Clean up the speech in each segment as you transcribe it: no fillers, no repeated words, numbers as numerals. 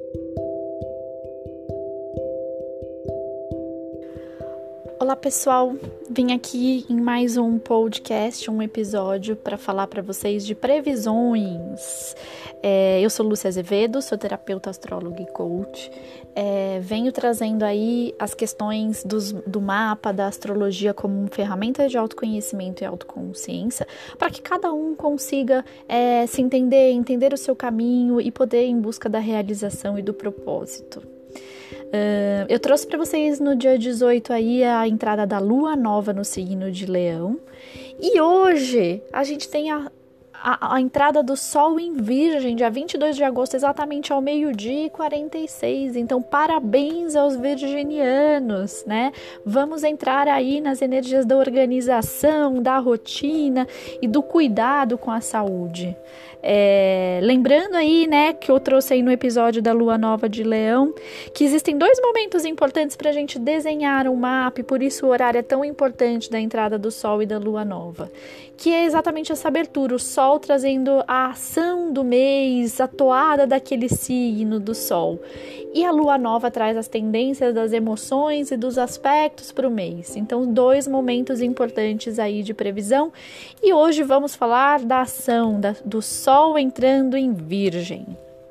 Olá pessoal, vim aqui em mais um podcast, um episódio para falar para vocês de previsões. Eu sou Lúcia Azevedo, sou terapeuta, astróloga e coach. Venho trazendo aí as questões do mapa, da astrologia como ferramenta de autoconhecimento e autoconsciência, para que cada um consiga se entender o seu caminho e poder ir em busca da realização e do propósito. Eu trouxe para vocês no dia 18 aí a entrada da lua nova no signo de Leão, e hoje a gente tem a entrada do sol em Virgem, dia 22 de agosto, exatamente ao 12h46, então parabéns aos virginianos, né? Vamos entrar aí nas energias da organização, da rotina e do cuidado com a saúde. Lembrando aí, né, que eu trouxe aí no episódio da Lua Nova de Leão, que existem 2 momentos importantes para a gente desenhar um mapa, e por isso o horário é tão importante da entrada do Sol e da Lua Nova, que é exatamente essa abertura, o Sol trazendo a ação do mês, a toada daquele signo do Sol, e a Lua Nova traz as tendências das emoções e dos aspectos para o mês. Então 2 momentos importantes aí de previsão, e hoje vamos falar da ação do Sol entrando em Virgem.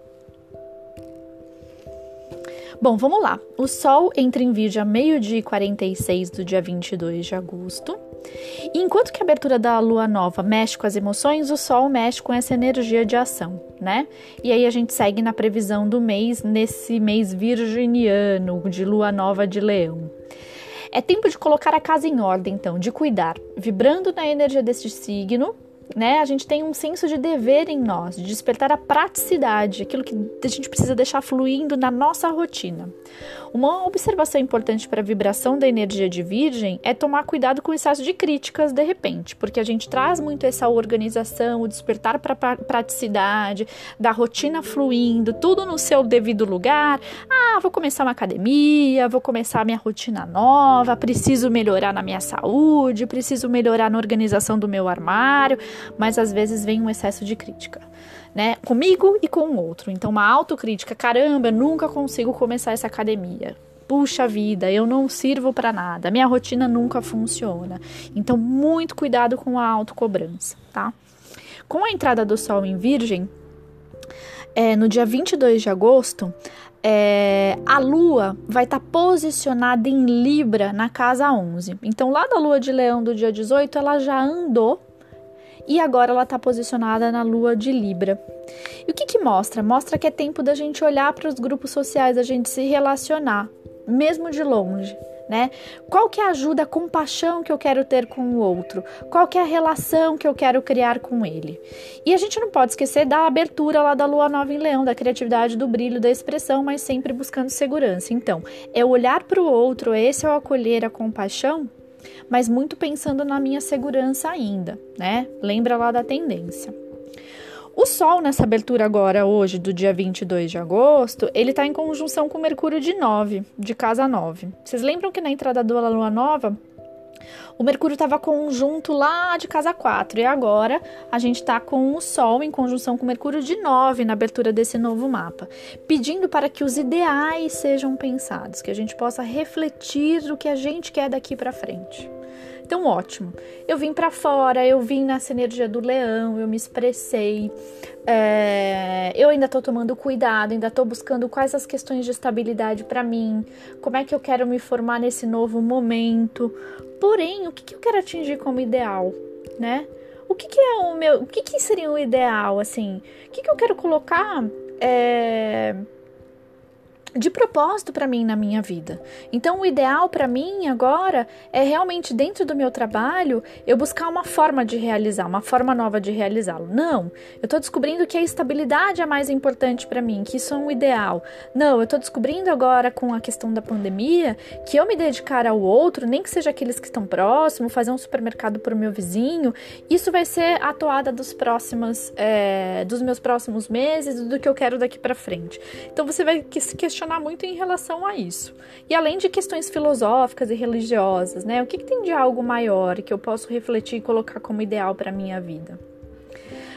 Bom, vamos lá. O Sol entra em Virgem a 12h46 do dia 22 de agosto. E enquanto que a abertura da Lua Nova mexe com as emoções, o Sol mexe com essa energia de ação, né? E aí a gente segue na previsão do mês, nesse mês virginiano de Lua Nova de Leão. É tempo de colocar a casa em ordem, então, de cuidar, vibrando na energia deste signo, né? A gente tem um senso de dever em nós, de despertar a praticidade, aquilo que a gente precisa deixar fluindo na nossa rotina. Uma observação importante para a vibração da energia de Virgem é tomar cuidado com o excesso de críticas de repente, porque a gente traz muito essa organização, o despertar para a praticidade, da rotina fluindo, tudo no seu devido lugar. Vou começar uma academia, vou começar a minha rotina nova, preciso melhorar na minha saúde, preciso melhorar na organização do meu armário, mas às vezes vem um excesso de crítica, né? Comigo e com o outro. Então uma autocrítica, caramba, eu nunca consigo começar essa academia. Puxa vida, eu não sirvo para nada, minha rotina nunca funciona. Então muito cuidado com a autocobrança, tá? Com a entrada do Sol em Virgem, no dia 22 de agosto, a Lua vai estar posicionada em Libra na casa 11. Então lá da Lua de Leão do dia 18, ela já andou e agora ela está posicionada na Lua de Libra. E o que mostra? Mostra que é tempo da gente olhar para os grupos sociais, da gente se relacionar, mesmo de longe, né? Qual que é a ajuda, a compaixão que eu quero ter com o outro? Qual que é a relação que eu quero criar com ele? E a gente não pode esquecer da abertura lá da Lua Nova em Leão, da criatividade, do brilho, da expressão, mas sempre buscando segurança. Então, é olhar para o outro, esse é o acolher, a compaixão, mas muito pensando na minha segurança ainda, né? Lembra lá da tendência. O Sol nessa abertura agora, hoje, do dia 22 de agosto, ele está em conjunção com Mercúrio de casa 9. Vocês lembram que na entrada da Lua Nova, o Mercúrio estava conjunto lá de casa 4, e agora a gente está com o Sol em conjunção com Mercúrio de 9 na abertura desse novo mapa, pedindo para que os ideais sejam pensados, que a gente possa refletir o que a gente quer daqui para frente. Então, ótimo. Eu vim para fora, eu vim nessa energia do leão, eu me expressei, eu ainda estou tomando cuidado, ainda estou buscando quais as questões de estabilidade para mim, como é que eu quero me formar nesse novo momento. Porém, o que eu quero atingir como ideal, né? O que seria o ideal, assim? O que eu quero colocar de propósito para mim na minha vida. Então, o ideal para mim agora é realmente, dentro do meu trabalho, eu buscar uma forma de realizar, uma forma nova de realizá-lo. Não, eu estou descobrindo que a estabilidade é mais importante para mim, que isso é um ideal. Não, eu estou descobrindo agora, com a questão da pandemia, que eu me dedicar ao outro, nem que seja aqueles que estão próximos, fazer um supermercado para o meu vizinho, isso vai ser a toada dos meus próximos meses, do que eu quero daqui para frente. Então, você vai se questionar muito em relação a isso. E além de questões filosóficas e religiosas, né? O que tem de algo maior que eu posso refletir e colocar como ideal para a minha vida?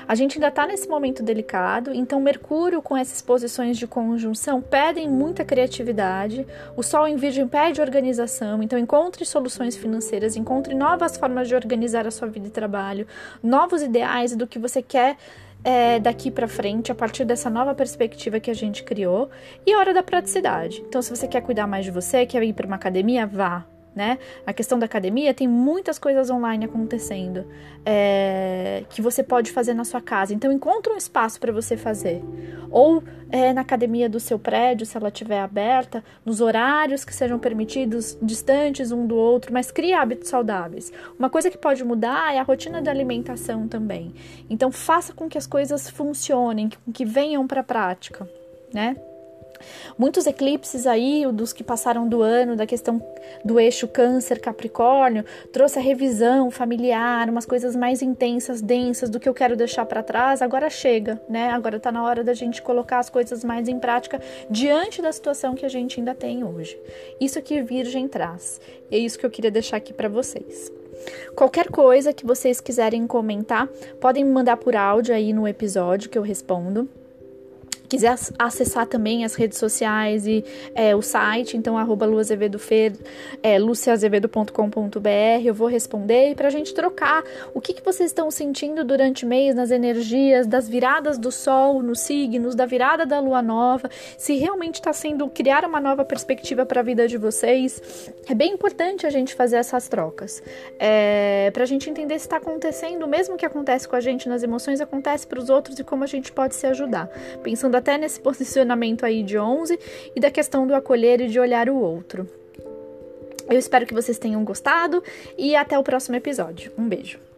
A gente ainda está nesse momento delicado, então Mercúrio com essas posições de conjunção pedem muita criatividade, o Sol em Virgem pede organização, então encontre soluções financeiras, encontre novas formas de organizar a sua vida e trabalho, novos ideais do que você quer daqui para frente, a partir dessa nova perspectiva que a gente criou, e a hora da praticidade. Então, se você quer cuidar mais de você, quer ir para uma academia, vá, né? A questão da academia, tem muitas coisas online acontecendo, que você pode fazer na sua casa. Então, encontre um espaço para você fazer. Ou na academia do seu prédio, se ela estiver aberta, nos horários que sejam permitidos, distantes um do outro, mas crie hábitos saudáveis. Uma coisa que pode mudar é a rotina da alimentação também. Então, faça com que as coisas funcionem, que venham para a prática, né? Muitos eclipses aí, dos que passaram do ano, da questão do eixo Câncer-Capricórnio, trouxe a revisão familiar, umas coisas mais intensas, densas, do que eu quero deixar para trás. Agora chega, né? Agora tá na hora da gente colocar as coisas mais em prática diante da situação que a gente ainda tem hoje. Isso que Virgem traz. É isso que eu queria deixar aqui para vocês. Qualquer coisa que vocês quiserem comentar, podem me mandar por áudio aí no episódio que eu respondo. Quiser acessar também as redes sociais e o site, então @luazevedofer, luciazevedo.com.br, eu vou responder, e para a gente trocar o que vocês estão sentindo durante o mês, nas energias, das viradas do Sol nos signos, da virada da Lua Nova, se realmente está sendo criar uma nova perspectiva para a vida de vocês. É bem importante a gente fazer essas trocas, para a gente entender se está acontecendo, o mesmo que acontece com a gente nas emoções, acontece para os outros, e como a gente pode se ajudar, pensando até nesse posicionamento aí de 11 e da questão do acolher e de olhar o outro. Eu espero que vocês tenham gostado e até o próximo episódio. Um beijo!